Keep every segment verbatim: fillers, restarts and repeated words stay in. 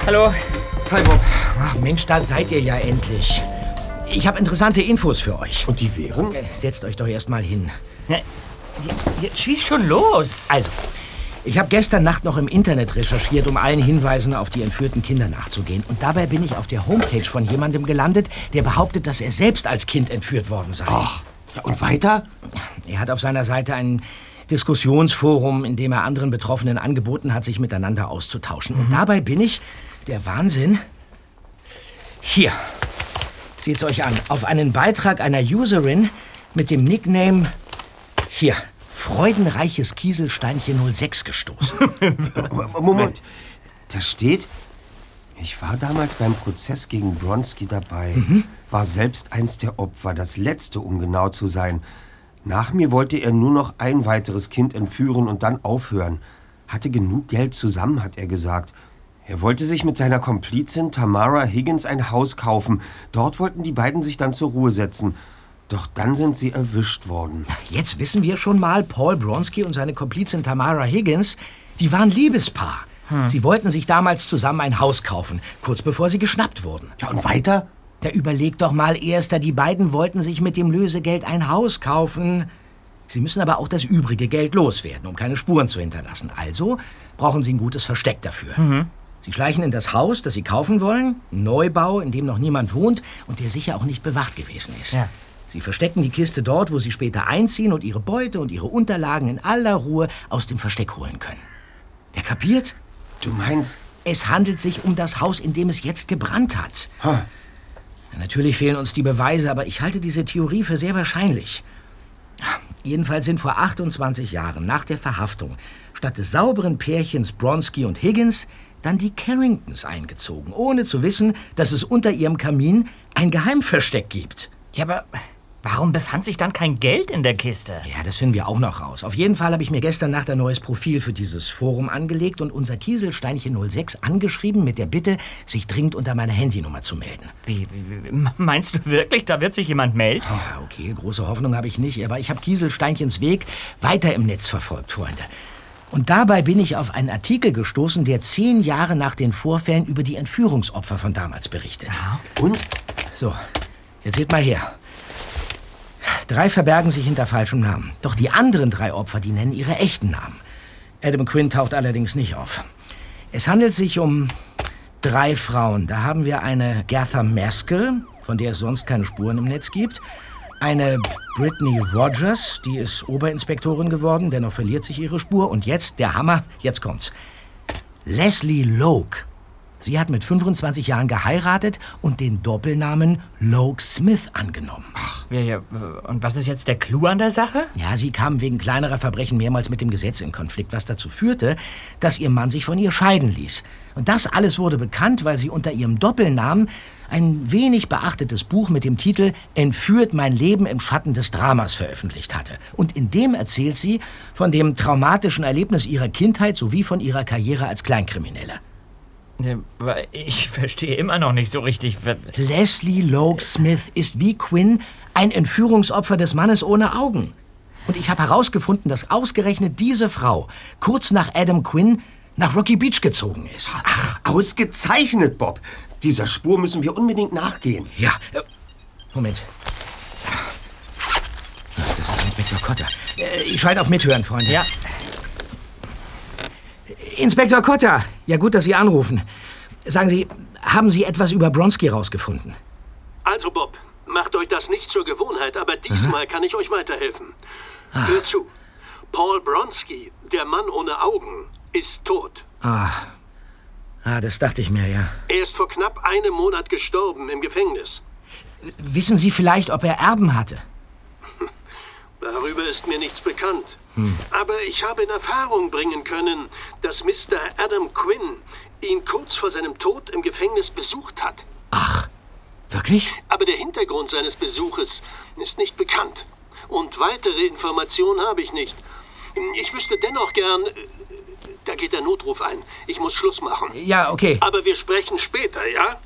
Hallo. Hi, Bob. Ach Mensch, da seid ihr ja endlich. Ich habe interessante Infos für euch. Und die wären? Setzt euch doch erst mal hin. Ja, jetzt schieß schon los. Also, ich habe gestern Nacht noch im Internet recherchiert, um allen Hinweisen auf die entführten Kinder nachzugehen. Und dabei bin ich auf der Homepage von jemandem gelandet, der behauptet, dass er selbst als Kind entführt worden sei. Ach, ja, und weiter? Er hat auf seiner Seite ein Diskussionsforum, in dem er anderen Betroffenen angeboten hat, sich miteinander auszutauschen. Und dabei bin ich, der Wahnsinn, hier, seht's euch an, auf einen Beitrag einer Userin mit dem Nickname, hier, Freudenreiches Kieselsteinchen null sechs gestoßen. Moment, da steht, ich war damals beim Prozess gegen Bronski dabei, mhm. war selbst eins der Opfer, das letzte, um genau zu sein. Nach mir wollte er nur noch ein weiteres Kind entführen und dann aufhören. Hatte genug Geld zusammen, hat er gesagt. Er wollte sich mit seiner Komplizin Tamara Higgins ein Haus kaufen. Dort wollten die beiden sich dann zur Ruhe setzen. Doch dann sind sie erwischt worden. Jetzt wissen wir schon mal, Paul Bronski und seine Komplizin Tamara Higgins, die waren Liebespaar. Hm. Sie wollten sich damals zusammen ein Haus kaufen, kurz bevor sie geschnappt wurden. Ja, und weiter? Da überlegt doch mal, Erster, die beiden wollten sich mit dem Lösegeld ein Haus kaufen. Sie müssen aber auch das übrige Geld loswerden, um keine Spuren zu hinterlassen. Also brauchen sie ein gutes Versteck dafür. Mhm. Sie schleichen in das Haus, das sie kaufen wollen, ein Neubau, in dem noch niemand wohnt und der sicher auch nicht bewacht gewesen ist. Ja. Sie verstecken die Kiste dort, wo sie später einziehen und ihre Beute und ihre Unterlagen in aller Ruhe aus dem Versteck holen können. Der kapiert? Du meinst... Es handelt sich um das Haus, in dem es jetzt gebrannt hat. Huh. Ja, natürlich fehlen uns die Beweise, aber ich halte diese Theorie für sehr wahrscheinlich. Jedenfalls sind vor achtundzwanzig Jahren nach der Verhaftung statt des sauberen Pärchens Bronski und Higgins dann die Carringtons eingezogen, ohne zu wissen, dass es unter ihrem Kamin ein Geheimversteck gibt. Ja, aber warum befand sich dann kein Geld in der Kiste? Ja, das finden wir auch noch raus. Auf jeden Fall habe ich mir gestern Nacht ein neues Profil für dieses Forum angelegt und unser Kieselsteinchen null sechs angeschrieben mit der Bitte, sich dringend unter meiner Handynummer zu melden. Wie, wie, wie meinst du wirklich, da wird sich jemand melden? Ja, okay, große Hoffnung habe ich nicht, aber ich habe Kieselsteinchens Weg weiter im Netz verfolgt, Freunde. Und dabei bin ich auf einen Artikel gestoßen, der zehn Jahre nach den Vorfällen über die Entführungsopfer von damals berichtet. Ja. Und? So, jetzt seht mal her. Drei verbergen sich hinter falschem Namen. Doch die anderen drei Opfer, die nennen ihre echten Namen. Adam Quinn taucht allerdings nicht auf. Es handelt sich um drei Frauen. Da haben wir eine Gertha Maskell, von der es sonst keine Spuren im Netz gibt. Eine Brittany Rogers, die ist Oberinspektorin geworden, dennoch verliert sich ihre Spur. Und jetzt, der Hammer, jetzt kommt's. Leslie Logue. Sie hat mit fünfundzwanzig Jahren geheiratet und den Doppelnamen Logue Smith angenommen. Ach, ja, ja. Und was ist jetzt der Clou an der Sache? Ja, sie kam wegen kleinerer Verbrechen mehrmals mit dem Gesetz in Konflikt, was dazu führte, dass ihr Mann sich von ihr scheiden ließ. Und das alles wurde bekannt, weil sie unter ihrem Doppelnamen ein wenig beachtetes Buch mit dem Titel »Entführt mein Leben im Schatten des Dramas« veröffentlicht hatte. Und in dem erzählt sie von dem traumatischen Erlebnis ihrer Kindheit sowie von ihrer Karriere als Kleinkriminelle. Ich verstehe immer noch nicht so richtig. Leslie Logue Smith ist wie Quinn ein Entführungsopfer des Mannes ohne Augen. Und ich habe herausgefunden, dass ausgerechnet diese Frau kurz nach Adam Quinn nach Rocky Beach gezogen ist. Ach, ausgezeichnet, Bob. Dieser Spur müssen wir unbedingt nachgehen. Ja, äh, Moment. Das ist Inspektor Cotter. Äh, ich schalte auf Mithören, Freunde. Ja. Inspektor Cotter, ja gut, dass Sie anrufen. Sagen Sie, haben Sie etwas über Bronski rausgefunden? Also Bob, macht euch das nicht zur Gewohnheit, aber diesmal Aha. kann ich euch weiterhelfen. Ah. Hört zu. Paul Bronski, der Mann ohne Augen, ist tot. Ah. Ah, das dachte ich mir, ja. Er ist vor knapp einem Monat gestorben im Gefängnis. Wissen Sie vielleicht, ob er Erben hatte? Darüber ist mir nichts bekannt. Hm. Aber ich habe in Erfahrung bringen können, dass Mister Adam Quinn ihn kurz vor seinem Tod im Gefängnis besucht hat. Ach, wirklich? Aber der Hintergrund seines Besuches ist nicht bekannt. Und weitere Informationen habe ich nicht. Ich wüsste dennoch gern... Da geht der Notruf ein. Ich muss Schluss machen. Ja, okay. Aber wir sprechen später, ja?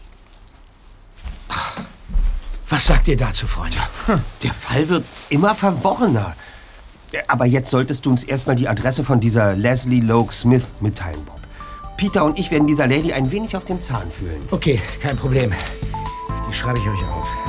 Was sagt ihr dazu, Freunde? Der Fall wird immer verworrener. Aber jetzt solltest du uns erstmal die Adresse von dieser Leslie Logue Smith mitteilen, Bob. Peter und ich werden dieser Lady ein wenig auf den Zahn fühlen. Okay, kein Problem. Die schreibe ich euch auf.